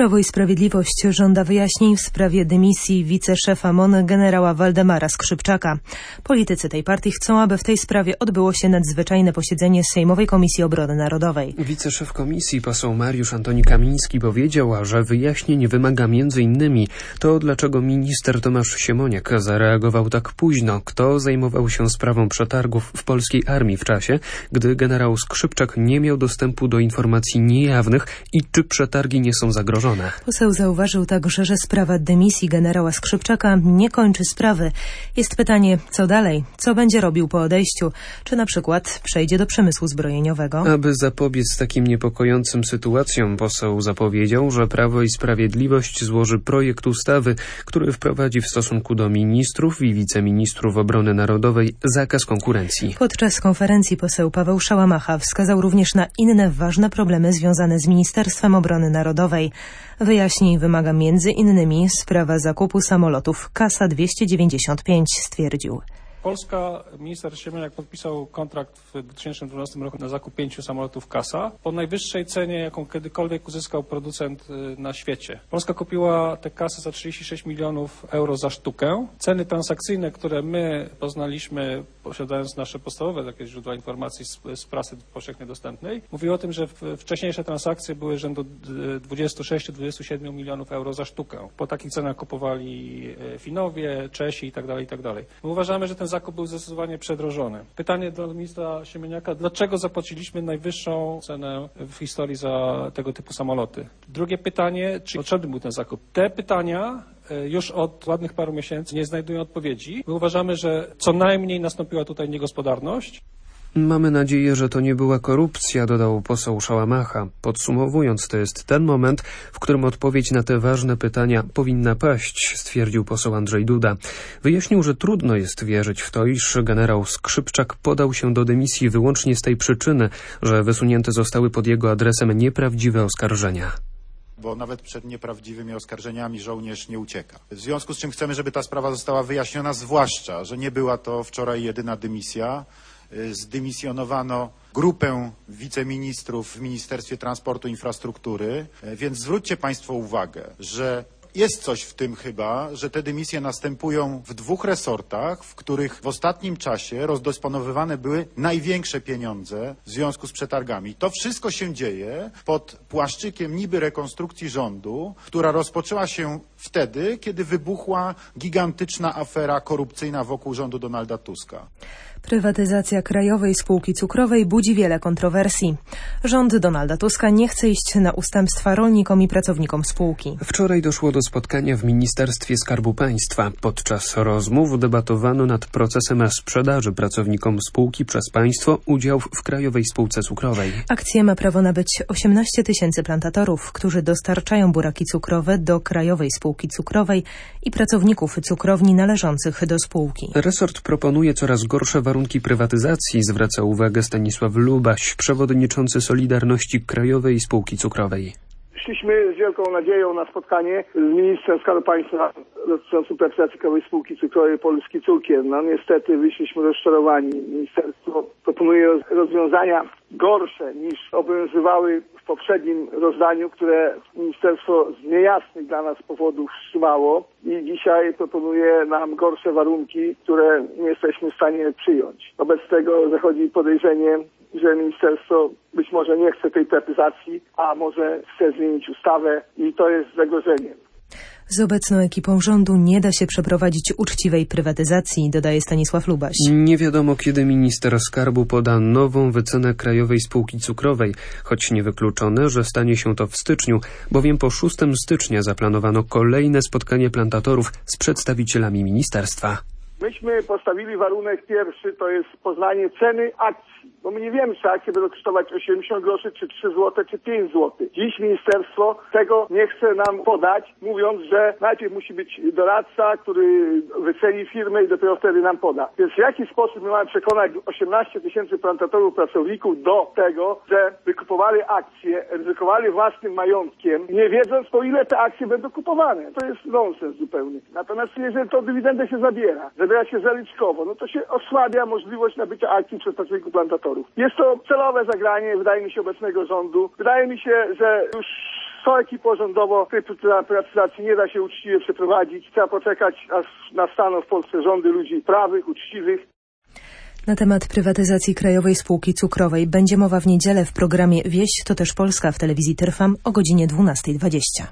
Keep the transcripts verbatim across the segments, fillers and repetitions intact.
Prawo i Sprawiedliwość żąda wyjaśnień w sprawie dymisji wiceszefa M O N generała Waldemara Skrzypczaka. Politycy tej partii chcą, aby w tej sprawie odbyło się nadzwyczajne posiedzenie Sejmowej Komisji Obrony Narodowej. Wiceszef komisji, poseł Mariusz Antoni Kamiński, powiedział, że wyjaśnień wymaga między innymi to, dlaczego minister Tomasz Siemoniak zareagował tak późno, kto zajmował się sprawą przetargów w polskiej armii w czasie, gdy generał Skrzypczak nie miał dostępu do informacji niejawnych i czy przetargi nie są zagrożone. Poseł zauważył także, że sprawa dymisji generała Skrzypczaka nie kończy sprawy. Jest pytanie, co dalej? Co będzie robił po odejściu? Czy na przykład przejdzie do przemysłu zbrojeniowego? Aby zapobiec takim niepokojącym sytuacjom, poseł zapowiedział, że Prawo i Sprawiedliwość złoży projekt ustawy, który wprowadzi w stosunku do ministrów i wiceministrów obrony narodowej zakaz konkurencji. Podczas konferencji poseł Paweł Szałamacha wskazał również na inne ważne problemy związane z Ministerstwem Obrony Narodowej. Wyjaśnień wymaga między innymi sprawa zakupu samolotów Kasa dwieście dziewięćdziesiąt pięć, stwierdził. Polska, minister Siemoniak podpisał kontrakt w dwa tysiące dwunastym roku na zakup pięciu samolotów Kasa po najwyższej cenie, jaką kiedykolwiek uzyskał producent na świecie. Polska kupiła te Kasy za trzydzieści sześć milionów euro za sztukę. Ceny transakcyjne, które my poznaliśmy, posiadając nasze podstawowe takie źródła informacji z, z prasy powszechnie dostępnej, mówiły o tym, że wcześniejsze transakcje były rzędu dwadzieścia sześć do dwudziestu siedmiu milionów euro za sztukę. Po takich cenach kupowali Finowie, Czesi itd., itd. My uważamy, że ten zakup był zdecydowanie przedrożony. Pytanie do ministra Siemoniaka, dlaczego zapłaciliśmy najwyższą cenę w historii za tego typu samoloty? Drugie pytanie, czy potrzebny był ten zakup? Te pytania już od ładnych paru miesięcy nie znajdują odpowiedzi. My uważamy, że co najmniej nastąpiła tutaj niegospodarność. Mamy nadzieję, że to nie była korupcja, dodał poseł Szałamacha. Podsumowując, to jest ten moment, w którym odpowiedź na te ważne pytania powinna paść, stwierdził poseł Andrzej Duda. Wyjaśnił, że trudno jest wierzyć w to, iż generał Skrzypczak podał się do dymisji wyłącznie z tej przyczyny, że wysunięte zostały pod jego adresem nieprawdziwe oskarżenia. Bo nawet przed nieprawdziwymi oskarżeniami żołnierz nie ucieka. W związku z czym chcemy, żeby ta sprawa została wyjaśniona, zwłaszcza, że nie była to wczoraj jedyna dymisja. Zdymisjonowano grupę wiceministrów w Ministerstwie Transportu i Infrastruktury, więc zwróćcie Państwo uwagę, że jest coś w tym chyba, że te dymisje następują w dwóch resortach, w których w ostatnim czasie rozdysponowywane były największe pieniądze w związku z przetargami. To wszystko się dzieje pod płaszczykiem niby rekonstrukcji rządu, która rozpoczęła się wtedy, kiedy wybuchła gigantyczna afera korupcyjna wokół rządu Donalda Tuska. Prywatyzacja Krajowej Spółki Cukrowej budzi wiele kontrowersji. Rząd Donalda Tuska nie chce iść na ustępstwa rolnikom i pracownikom spółki. Wczoraj doszło do spotkania w Ministerstwie Skarbu Państwa. Podczas rozmów debatowano nad procesem sprzedaży pracownikom spółki przez państwo udziałów w Krajowej Spółce Cukrowej. Akcję ma prawo nabyć osiemnaście tysięcy plantatorów, którzy dostarczają buraki cukrowe do Krajowej Spółki Cukrowej i pracowników cukrowni należących do spółki. Resort proponuje coraz gorsze warunki warunki prywatyzacji, zwraca uwagę Stanisław Lubaś, przewodniczący Solidarności Krajowej Spółki Cukrowej. Szliśmy z wielką nadzieją na spotkanie z ministrem Skarbu Państwa dotyczącym prywatyzacji Krajowej Spółki Cukrowej Polski Cukier. No niestety wyszliśmy rozczarowani. Ministerstwo proponuje rozwiązania gorsze niż obowiązywały w poprzednim rozdaniu, które ministerstwo z niejasnych dla nas powodów wstrzymało i dzisiaj proponuje nam gorsze warunki, które nie jesteśmy w stanie przyjąć. Wobec tego zachodzi podejrzenie, że ministerstwo być może nie chce tej prywatyzacji, a może chce zmienić ustawę i to jest zagrożeniem. Z obecną ekipą rządu nie da się przeprowadzić uczciwej prywatyzacji, dodaje Stanisław Lubaś. Nie wiadomo, kiedy minister skarbu poda nową wycenę Krajowej Spółki Cukrowej, choć niewykluczone, że stanie się to w styczniu, bowiem po szóstego stycznia zaplanowano kolejne spotkanie plantatorów z przedstawicielami ministerstwa. Myśmy postawili warunek pierwszy, to jest poznanie ceny akcji. Bo my nie wiemy, czy akcje będą kosztować osiemdziesiąt groszy, czy trzy złote, czy pięć złotych. Dziś ministerstwo tego nie chce nam podać, mówiąc, że najpierw musi być doradca, który wyceni firmę i dopiero wtedy nam poda. Więc w jaki sposób my mamy przekonać osiemnaście tysięcy plantatorów, pracowników do tego, że wykupowali akcje, ryzykowali własnym majątkiem, nie wiedząc, po ile te akcje będą kupowane. To jest nonsens zupełnie. Natomiast jeżeli to dywidendę się zabiera, zabiera się zaliczkowo, no to się osłabia możliwość nabycia akcji przez pracowników plantatorów. Jest to celowe zagranie, wydaje mi się, obecnego rządu. Wydaje mi się, że już z tą ekipą rządową tej prywatyzacji nie da się uczciwie przeprowadzić. Trzeba poczekać, aż nastaną w Polsce rządy ludzi prawych, uczciwych. Na temat prywatyzacji Krajowej Spółki Cukrowej będzie mowa w niedzielę w programie Wieś to też Polska w telewizji Trwam o godzinie dwunasta dwadzieścia.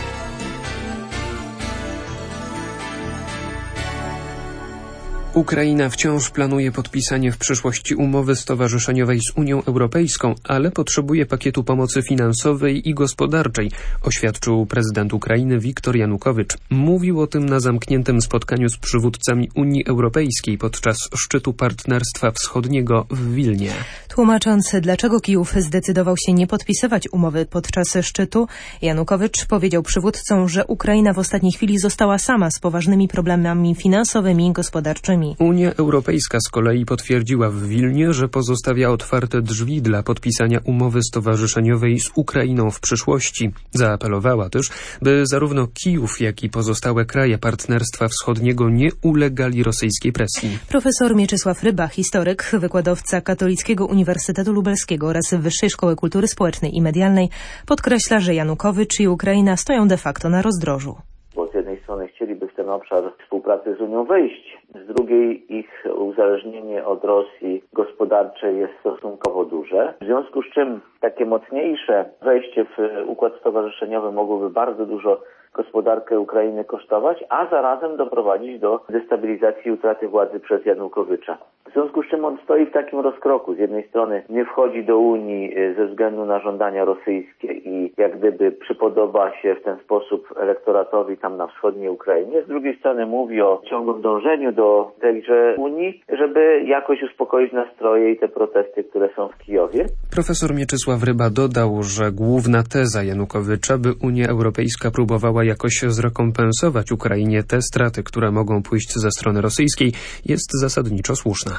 Ukraina wciąż planuje podpisanie w przyszłości umowy stowarzyszeniowej z Unią Europejską, ale potrzebuje pakietu pomocy finansowej i gospodarczej, oświadczył prezydent Ukrainy Wiktor Janukowycz. Mówił o tym na zamkniętym spotkaniu z przywódcami Unii Europejskiej podczas szczytu Partnerstwa Wschodniego w Wilnie. Tłumacząc, dlaczego Kijów zdecydował się nie podpisywać umowy podczas szczytu, Janukowycz powiedział przywódcom, że Ukraina w ostatniej chwili została sama z poważnymi problemami finansowymi i gospodarczymi. Unia Europejska z kolei potwierdziła w Wilnie, że pozostawia otwarte drzwi dla podpisania umowy stowarzyszeniowej z Ukrainą w przyszłości. Zaapelowała też, by zarówno Kijów, jak i pozostałe kraje Partnerstwa Wschodniego nie ulegali rosyjskiej presji. Profesor Mieczysław Ryba, historyk, wykładowca Katolickiego Uniwersytetu Lubelskiego oraz Wyższej Szkoły Kultury Społecznej i Medialnej, podkreśla, że Janukowycz i Ukraina stoją de facto na rozdrożu. Bo z jednej strony chcieliby w ten obszar współpracy z Unią wejść, z drugiej ich uzależnienie od Rosji gospodarcze jest stosunkowo duże. W związku z czym takie mocniejsze wejście w układ stowarzyszeniowy mogłoby bardzo dużo gospodarkę Ukrainy kosztować, a zarazem doprowadzić do destabilizacji i utraty władzy przez Janukowycza. W związku z czym on stoi w takim rozkroku. Z jednej strony nie wchodzi do Unii ze względu na żądania rosyjskie i jak gdyby przypodoba się w ten sposób elektoratowi tam na wschodniej Ukrainie. Z drugiej strony mówi o ciągłym dążeniu do tejże Unii, żeby jakoś uspokoić nastroje i te protesty, które są w Kijowie. Profesor Mieczysław Ryba dodał, że główna teza Janukowycza, by Unia Europejska próbowała jakoś zrekompensować Ukrainie te straty, które mogą pójść ze strony rosyjskiej, jest zasadniczo słuszna.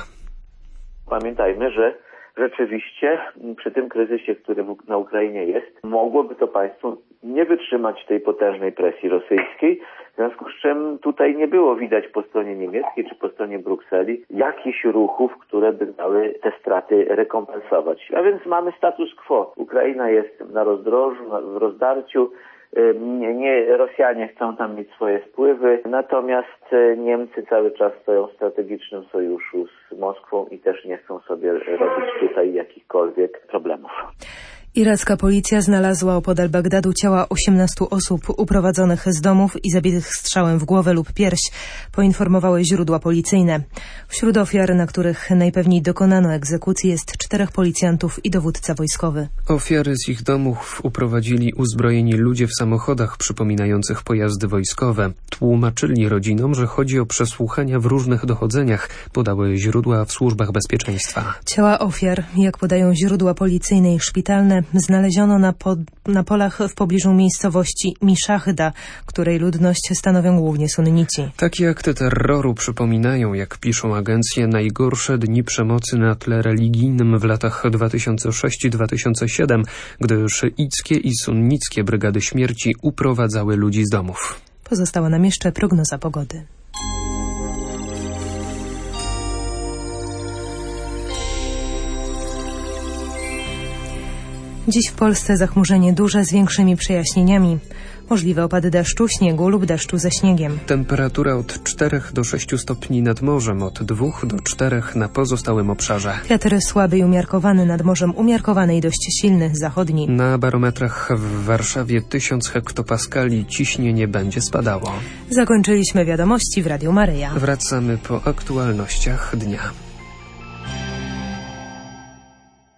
Pamiętajmy, że rzeczywiście przy tym kryzysie, który na Ukrainie jest, mogłoby to państwo nie wytrzymać tej potężnej presji rosyjskiej, w związku z czym tutaj nie było widać po stronie niemieckiej czy po stronie Brukseli jakichś ruchów, które by dały te straty rekompensować. A więc mamy status quo. Ukraina jest na rozdrożu, w rozdarciu. Nie, nie, Rosjanie chcą tam mieć swoje wpływy, natomiast Niemcy cały czas stoją w strategicznym sojuszu z Moskwą i też nie chcą sobie robić tutaj jakichkolwiek problemów. Iracka policja znalazła opodal Bagdadu ciała osiemnastu osób uprowadzonych z domów i zabitych strzałem w głowę lub pierś, poinformowały źródła policyjne. Wśród ofiar, na których najpewniej dokonano egzekucji, jest czterech policjantów i dowódca wojskowy. Ofiary z ich domów uprowadzili uzbrojeni ludzie w samochodach przypominających pojazdy wojskowe. Tłumaczyli rodzinom, że chodzi o przesłuchania w różnych dochodzeniach, podały źródła w służbach bezpieczeństwa. Ciała ofiar, jak podają źródła policyjne i szpitalne, znaleziono na, pod, na polach w pobliżu miejscowości Miszahda, której ludność stanowią głównie sunnici. Takie akty terroru przypominają, jak piszą agencje, najgorsze dni przemocy na tle religijnym w latach dwa tysiące szóstym do dwa tysiące siódmego, gdy szyickie i sunnickie brygady śmierci uprowadzały ludzi z domów. Pozostała nam jeszcze prognoza pogody. Dziś w Polsce zachmurzenie duże z większymi przejaśnieniami. Możliwe opady deszczu, śniegu lub deszczu ze śniegiem. Temperatura od czterech do sześciu stopni nad morzem, od dwóch do czterech na pozostałym obszarze. Wiatr słaby i umiarkowany, nad morzem umiarkowany i dość silny, zachodni. Na barometrach w Warszawie tysiąc hektopaskali, ciśnienie będzie spadało. Zakończyliśmy wiadomości w Radiu Maryja. Wracamy po aktualnościach dnia.